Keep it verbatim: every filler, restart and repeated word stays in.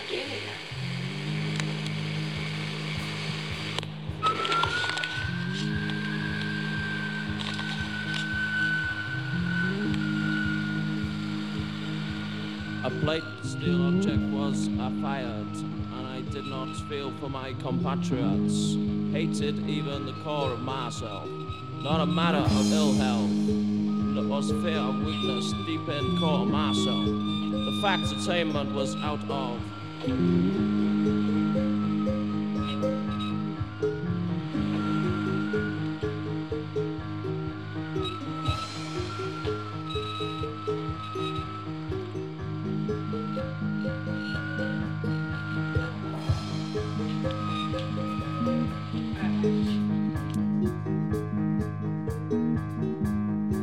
beginning. A plate steel object was fired, and I did not feel for my compatriots. Hated even the core of myself. Not a matter of ill health. It was fear of weakness deep in core of myself. The fact attainment was out of